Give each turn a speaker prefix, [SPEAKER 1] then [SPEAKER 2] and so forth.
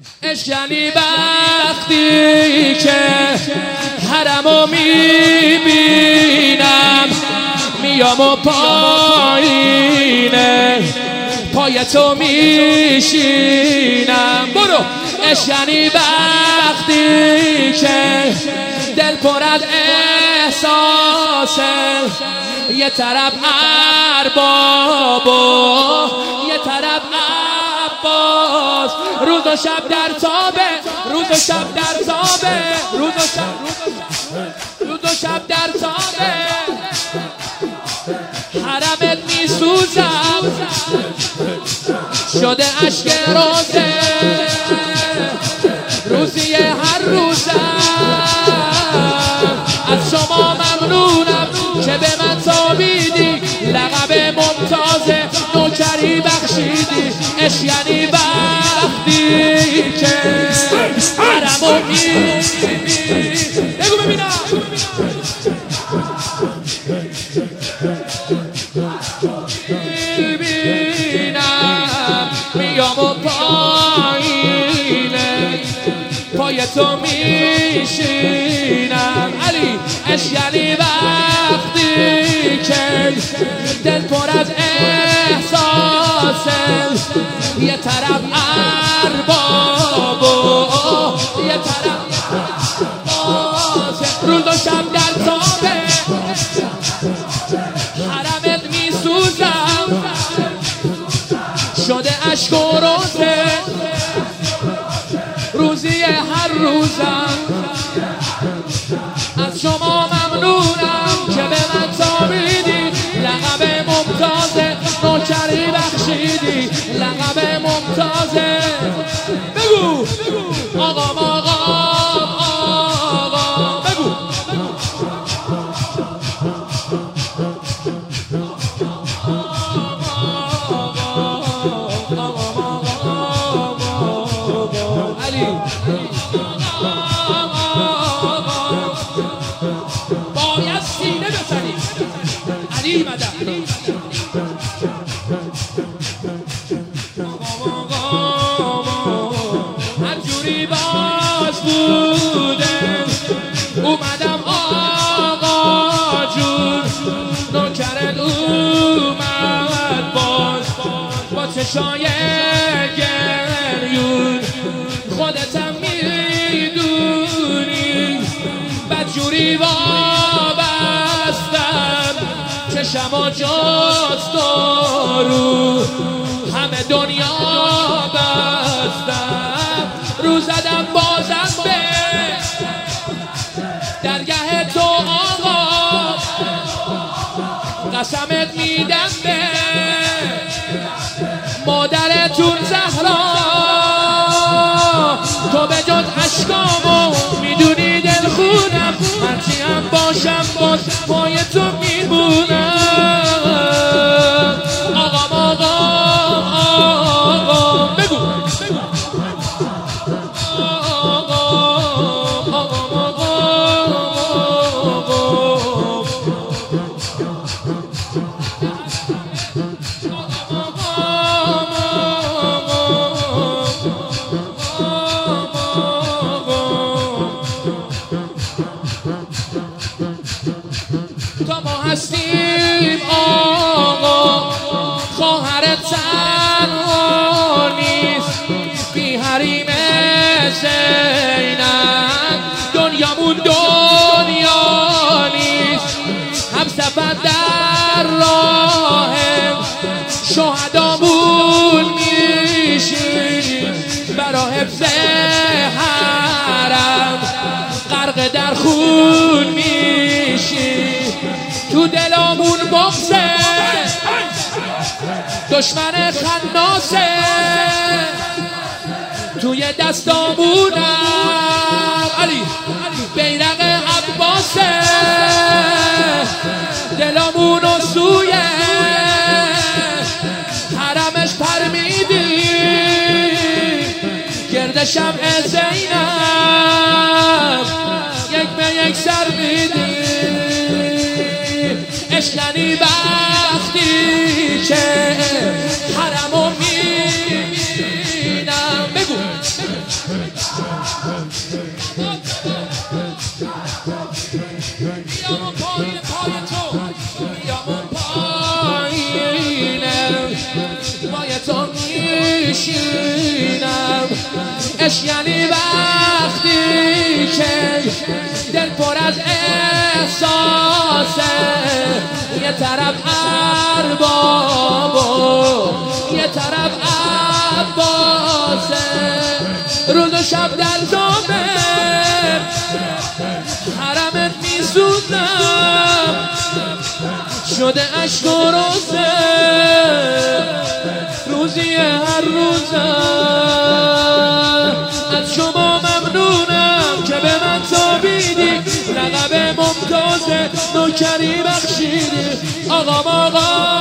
[SPEAKER 1] عشق یعنی وقتی که حرمو میبینم میام و پایینه پای تو میشینم. برو. عشق یعنی وقتی که دل پر از احساسه، یه طرف ارباب و یه طرف عباس، روز و شب در تابه، روز و شب در تابه، روز و شب در تابه، حرمت میسوزم شده عشق روزه، روزی هر روزم از شما ممنونم که به من تابیدی، لقب ممتاز نوکری بخشیدی. عشق یعنی وقتی که حرمو میبینی. بگو ببینم. میبینم میام و پایینه پای تو میشینم. علی. عشق یعنی وقتی که دل پر از احساسه، یه طرف ارباب و یه طرف عباسه، روز و شب در تابه، حرمت میسوزم شده عشق و روزه، روزی هر روزم از شما ممنونم که به من تابیدی، لقب ممتاز نوکری بخشیدی، لقب ممتاز. بگو آقا آقا آقا بگو علی. باید سینه بزنی علی مدد. هر جوری باز بوده اومدم آقا جون، نوکرت اومد باز با چشای گریون، خودتم میدونی بدجوری وابستم، چشم جز تو رو همه دنیا بستم، رو زدم بازم به درگاه تو آقا، قسمت میدم به مادرتون زهرا، تو به جز عشقامو میدونی دل خونم، هرچی هم باشم باز پای تو میمونم. آقا آقا آقا بگو آقا آقا تا ما هستیم آقا، خواهرت تنها نیست، بی حریم زینب دنیامون دنیا نیست، هم سفر در راه شهدامون میشیم، برا حفظ حرم غرق در خون میشیم، تو دلامون بغضه دشمن خناسه، توی دستامونم علی بیرق عباسه، دلامونو سوی حرمش پر میدی، گرد شمع زینب یک به یک سر میدی. عشق یعنی وقتی که حرمو میبینم. بگو بشینم. عشق یعنی وقتی که دل پر از احساسه، یه طرف ارباب و یه طرف عباسه. روز و شب در جامه حرمت میسوزم، شده عشق و روزه روزی هر روزم. از شما ممنونم که به من تابیدی، لقب ممتاز نوکری بخشیدی. آقا